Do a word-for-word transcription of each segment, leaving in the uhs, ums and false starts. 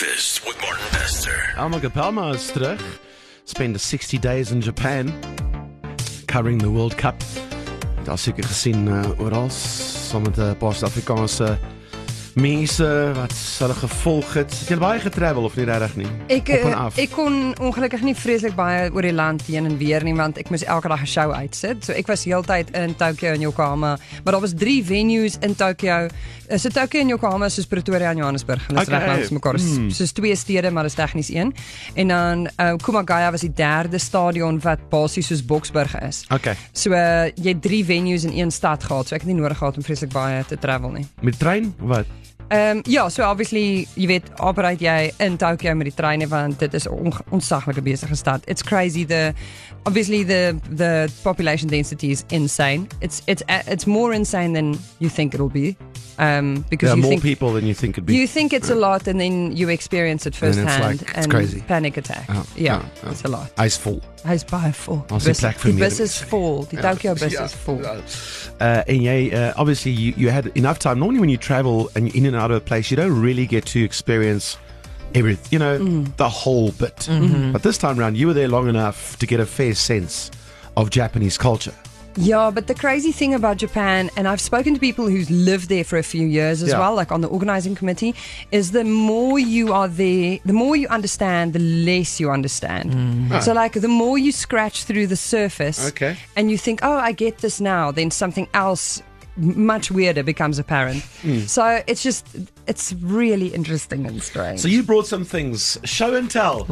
Breakfast with Martin Bester. Alma Palma is terug. Spent sixty days in Japan covering the World Cup. Daar seker gesien uh, oral saam met 'n paar Suid-Afrikaanse mense wat hulle gevolg het. Het jy baie getravel of nie regtig nie? Ek Op en uh, af. ek kon ongelukkig nie vreeslik baie oor die land heen en weer nie, want ek moes elke dag 'n show uitsit. So ek was heeltyd in Tokyo en Yokohama, maar daar was drie venues in Tokyo. So Tokyo en Yokohama is soos Pretoria en Johannesburg. En dit is Okay. reg langs mekaar. Hmm. Soos twee stede, maar dis tegnies een. En dan uh, Kumagaya was die derde stadion wat basies soos Boksburg is. Okay. So uh, jy het drie venues in een stad gehad. So ek het nie nodig gehad om vreeslik baie te travel nie. Met trein? Wat? Um, ja, so obviously, jy weet, operate jy in Tokyo met die treine, want dit is 'n on onsaglike besige stad. It's crazy. The obviously the the population density is insane. It's it's it's more insane than you think it'll be. Um, because There are you more think people than you think it'd be. you think it's a lot, and then you experience it And it's firsthand, like, it's and crazy. panic attack. Oh, yeah, oh, oh. it's a lot. Hy's vol. Hy's baie vol. Ons het plek vir Die meer bus is mense. vol. Die Tokyo bus Ja, is vol. ja. Uh, and jy, uh, obviously you, you had enough time. Normally when you travel and you're in and out of a place, you don't really get to experience everything, you know, Mm. the whole bit. Mm-hmm. But this time around, you were there long enough to get a fair sense of Japanese culture. Yeah, but the crazy thing about Japan, and I've spoken to people who's lived there for a few years as Yeah. well, like on the organizing committee, is the more you are there, the more you understand, the less you understand. So like the more you scratch through the surface Okay. and you think, oh, I get this now, then something else much weirder becomes apparent. So it's just, it's really interesting and strange. So you brought some things, show and tell.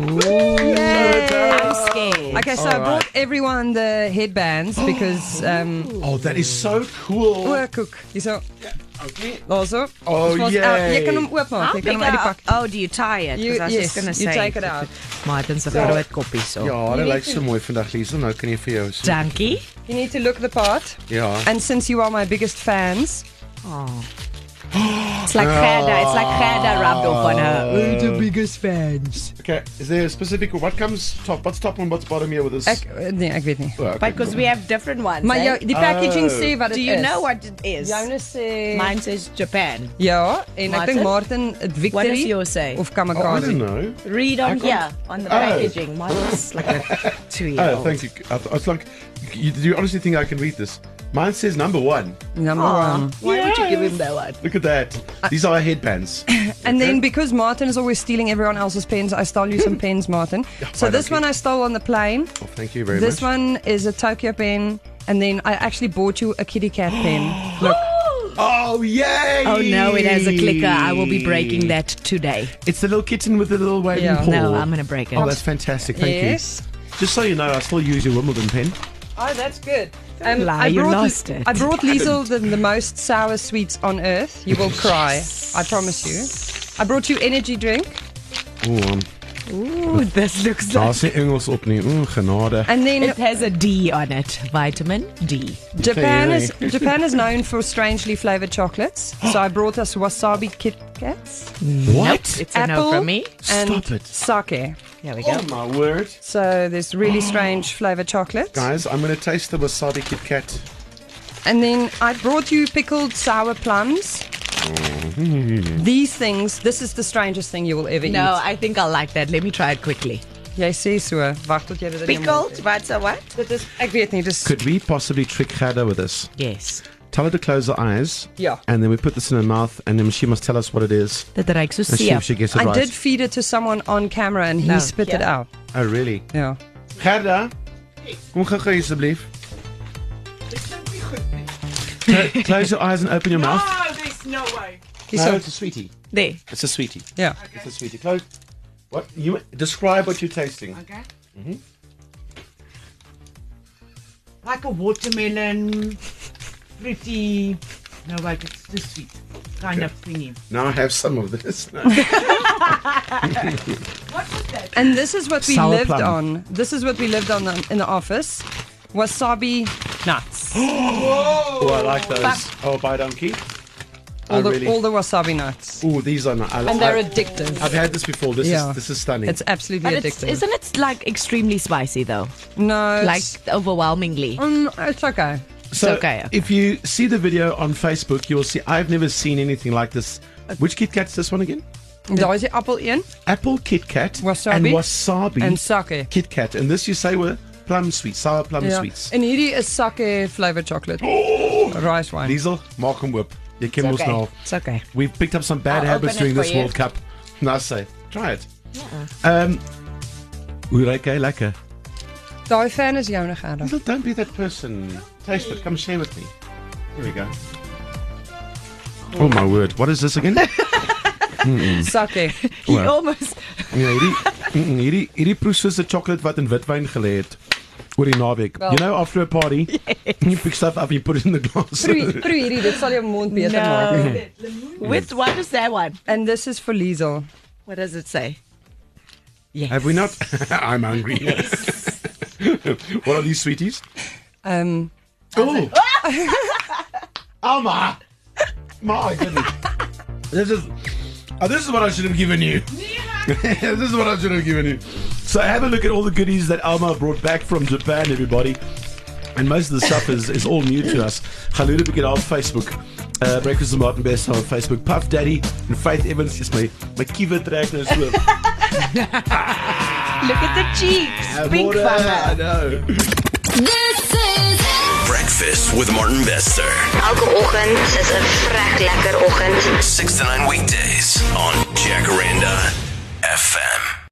I'm scared. Okay, so All I brought right. everyone the headbands because um Oh, that is so cool. o, koek. Hierso. Okay. Also. Oh, Ons- yay. uh, Jy kan hom oopmaak. How Jy kan hom big uit die are- pak. Oh, do you tie it? You, Because I was yes, just going to you say. take it out. Martin se groot koppie so. Ja, dit lyk so mooi vandag, Liesel. Nou kan jy vir jou sien. Dankie. You need to look the part. Ja. And since you are my biggest fans, Oh. It's like Gerda. It's like Gerda rubbed off on her. we're the biggest fans. Okay, is there a specific, what comes top, what's top and what's bottom here with this? Ek nee, ek weet nie. Oh, okay. Because we have different ones. Maar eh? jou die packaging Oh. sê wat dit Do is. you know what it is? Joune sê Mine says Japan. ja, en ek Martin? dink Martin het What does Victory yours say? of Oh, I don't Kamikaze. know. Read on I can't- here on the Oh. packaging. Mine is like a two-year-old. Oh, thank you. I, th- I was like, you, do you honestly think I can read this? Mine says number one. Number Aw, one. why would you give him that one? Look at that. These are our headbands. And then because Martin is always stealing everyone else's pens, I stole you some pens, Martin. So fine, this okay. one I stole on the plane. Oh, thank you very This much. one is a Tokyo pen, and then I actually bought you a kitty cat pen. Look, Oh, yay! Oh no, it has a clicker. I will be breaking that today. It's the little kitten with the little waving Yeah. paw. No, I'm going to break it. Oh, that's fantastic. Thank yes. you. Just so you know, I still use your Wimbledon pen. Oh, that's good. lie, you lost it. I brought Liesel the, the most sour sweets on earth. You will cry. I promise you. I brought you energy drink. Oh, um, Ooh, this looks daar like... sê Engels op nie. Mm, genade. And then It has a D on it. Vitamin D. Japan is Okay. Japan is known for strangely flavored chocolates. So I brought us wasabi Kit Kats, What? It's a no from me. and Stop it. sake. Here we go. Oh, my word. So there's really strange flavored chocolates. Guys, I'm going to taste the wasabi Kit Kat. And then I brought you pickled sour plums. These things, this is the strangest thing you will ever No, eat. I think I'll like that. Let me try it quickly. Jy sê so, wag tot jy dit in jou mond Pickled? What's a what? het. Dit is ek weet nie, dis Could we possibly trick Gerda with this? Yes. Tell her to close her eyes. Ja. And then we put this in her mouth, and then she must tell us what it is. Dit ruik so And see if seep. she gets it I right. did feed it to someone on camera and he No, spit it yeah. out. Oh, really? Ja. Gerda, kom gou-gou asseblief. Clo- Close your eyes and open your mouth. Oh, there's no way. No, it's a sweetie. There. It's a sweetie. Ja. It's a sweetie. Close. What? You describe what you're tasting. Okay. Mm-hmm. Like a watermelon, pretty. No, wait, it's too sweet. Kind of thingy. Now I have some of this. No. What was that? And this is what we Sour lived plum. on. This is what we lived on in the office. Wasabi nuts. Oh, I like those. Oh, by donkey. All I the really. all the wasabi nuts. Oh, these are not. I, And they're I, addictive. I've had this before. This Yeah. is this is stunning. It's absolutely But it's, addictive. isn't it like extremely spicy though? No, Like it's, overwhelmingly. um, it's okay. so okay. if you see the video on Facebook, you'll see I've never seen anything like this. Which Kit Kat's this one again? Daar is die appel een Apple Kit Kat Wasabi. and wasabi en sake. Kit Kat. And this you say were plum sweets, sour plum Ja. sweets. En hierdie is sake flavored chocolate. Oh! Rice wine. Liesel, maak hom oop. Jy ken ons okay. nou. It's okay. We've picked up some bad I'll habits open it during for this you. World Cup. Nou say, try it. Yeah. Um, hoe ruik hy lekker? Daai fan is joune Gerda. Liesel, don't be that person. Taste it. Come share with me. Here we go. Oh my word. What is this again? Sake. He Well. almost. Ja, hierdie mm, hierdie hierdie proe soos 'n chocolate wat in witwyn gelê het oor die naweek. Wel. You know, after a party, you pick stuff up and you put it in the glass. Proe, proe hierdie, dit sal jou mond beter No. maak. With what is that one? And this is for Liesel. What does it say? Yes. Have we not? I'm hungry. What are these sweeties? Um Oh, Alma, my goodness, this is oh, this is what I should have given you. This is what I should have given you. So have a look at all the goodies that Alma brought back from Japan, everybody. And most of the stuff is, is all new to us. Khalula Bukit on Facebook. Uh, Breakfast with Martin Best on Facebook. Puff Daddy and Faith Evans is my, my kiewe trek nou so. Look at the cheeks. Pink I vangen. know. This is Breakfast with Martin Bester. Elke oggend is 'n vrek lekker oggend. six to nine weekdays on Jacaranda F M.